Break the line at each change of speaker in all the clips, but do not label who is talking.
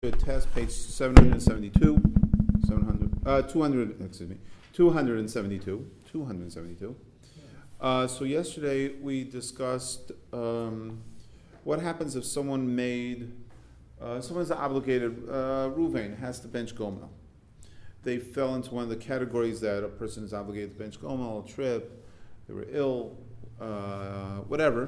Test page 772, 272. So yesterday we discussed what happens if someone someone's obligated, Ruvain has to bench Gomel. They fell into one of the categories that a person is obligated to bench Gomel, a trip, they were ill, whatever.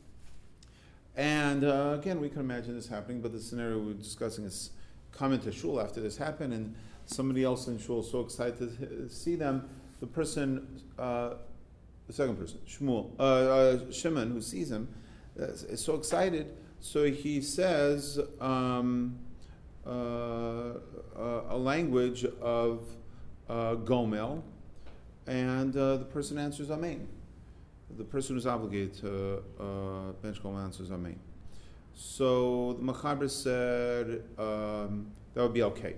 And again, we can imagine this happening, but the scenario we're discussing is coming to shul after this happened, and somebody else in shul is so excited to see them. The person, the second person, Shimon, who sees him, is so excited. So he says a language of Gomel, and the person answers Amen. The person who's obligated to bench Gomel answers Amen. So the Mechaber said that would be okay.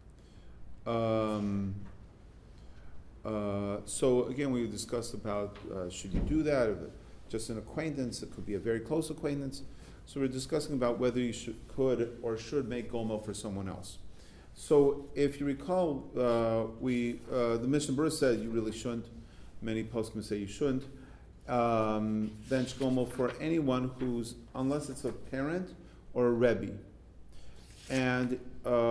So again, we discussed about should you do that, or just an acquaintance. It could be a very close acquaintance. So we're discussing about whether you could or should make Gomel for someone else. So if you recall, the Mishnah Berurah said you really shouldn't. Many poskim say you shouldn't. Bench Gomel for anyone unless it's a parent or a Rebbe. And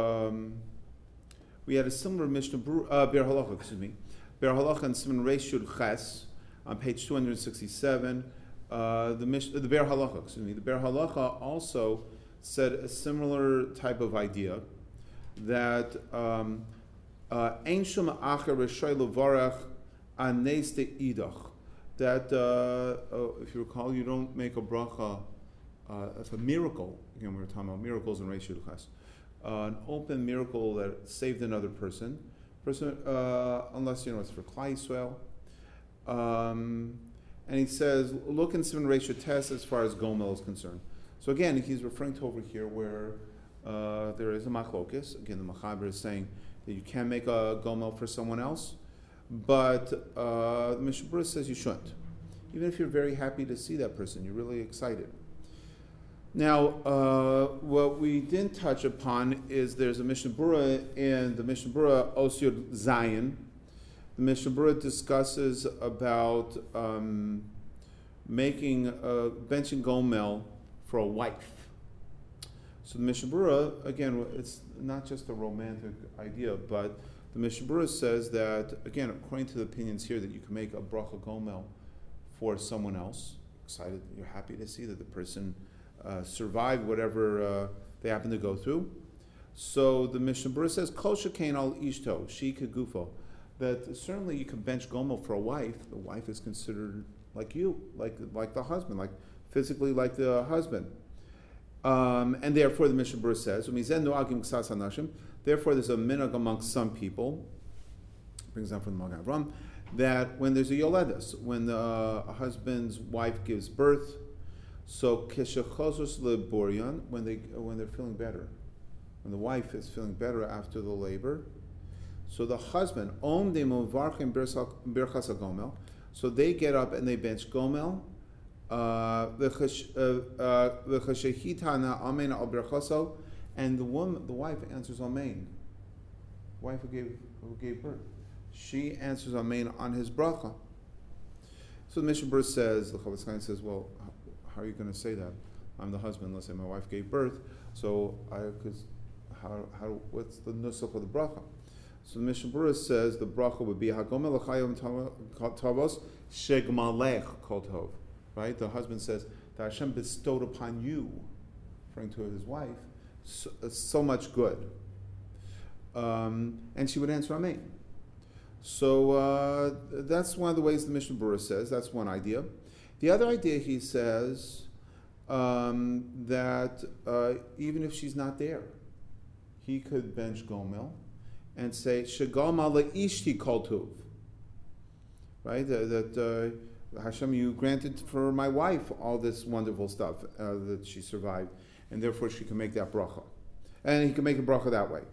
we had a similar Mishnah Berurah, Biur Halacha, Biur Halacha and Siman Reish Yud Ches on page 267. The Biur Halacha also said a similar type of idea that Ein Shum Acher Reshai Levarach Anes De Idach. That if you recall, you don't make a bracha if a miracle. Again, we were talking about miracles in Reish Yud Ches. An open miracle that saved another person, unless it's for Klal Yisrael. And he says, look in Siman Reish Yud Tes as far as Gomel is concerned. So again, he's referring to over here where there is a machlokes. Again, the Mechaber is saying that you can make a Gomel for someone else. But the Mishnah Berurah says you shouldn't. Even if you're very happy to see that person, you're really excited. Now, what we didn't touch upon is there's a Mishnah Berurah in the Mishnah Berurah Os Yud Zayin. The Mishnah Berurah discusses about benching Gomel for a wife. So the Mishnah Berurah, again, it's not just a romantic idea, but the Mishnah Berurah says that, again, according to the opinions here, that you can make a bracha Gomel for someone else. Excited, you're happy to see that the person survived whatever they happen to go through. So the Mishnah Berurah says, Kol shekain al ishto, she kegufo, that certainly you can bench Gomel for a wife. The wife is considered like you, like the husband, like physically like the husband. And therefore the Mishnah Berurah says, therefore there's a minhag amongst some people, brings down from the Magen Avraham, that when there's a yoledes, when a husband's wife gives birth, so keshachozos leborion, when they're feeling better, when the wife is feeling better after the labor, so the husband, om de movarchim birchas gomel, so they get up and they bench Gomel, and the wife answers Amen. The wife who gave birth, she answers Amen on his bracha. So the Mishnah Berurah says, the Chofetz Chaim says, well, how are you going to say that? I'm the husband. Let's say my wife gave birth. So what's the nusach of the bracha? So the Mishnah Berurah says the bracha would be Hagomel l'chayim tavos shegmalech kol tov. Right? The husband says that Hashem bestowed upon you, referring to his wife, so much good. And she would answer Amen. So that's one of the ways the Mishnah Berurah says. That's one idea. The other idea, he says that even if she's not there, he could bench Gomel and say Shegomel leishti kol tuv. Right? That Hashem, you granted for my wife all this wonderful stuff that she survived, and therefore she can make that bracha. And he can make a bracha that way.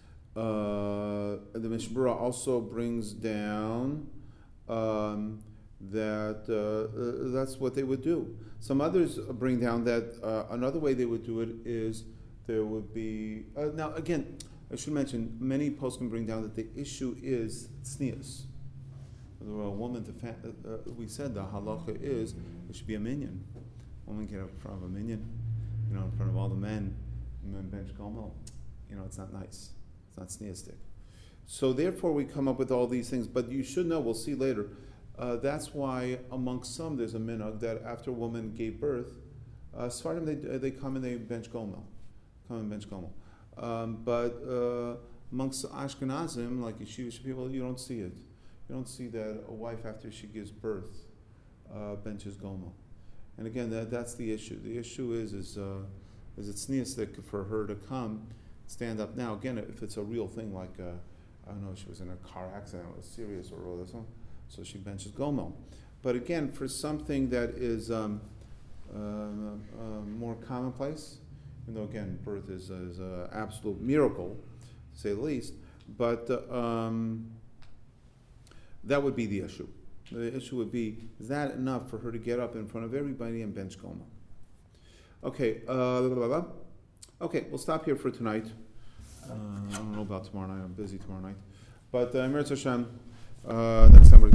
The Mishnah Berurah also brings down that that's what they would do. Some others bring down that another way they would do it is there would be now again. I should mention many posts can bring down that the issue is tznius. A woman, we said the halacha is it should be a minyan. A woman get up in front of a minyan, in front of all the men, and then bench gomo. It's not nice. It's not tzniustic. So therefore, we come up with all these things. But you should know. We'll see later. That's why amongst some there's a minhag that after a woman gave birth, Sfardim they come and they bench gomo, but amongst Ashkenazim, like Yeshivish people, you don't see it. You don't see that a wife after she gives birth benches gomo. And again, that's the issue. The issue is it tzniustik for her to come, stand up. Now again, if it's a real thing, like I don't know, she was in a car accident, it was serious or something, so she benches gomo. But again, for something that is more commonplace, even though again birth is an absolute miracle, to say the least, but that would be the issue. The issue would be, is that enough for her to get up in front of everybody and bench gomo? Okay, okay, we'll stop here for tonight. I don't know about tomorrow night. I'm busy tomorrow night, but Eretz Hashem. Next time we're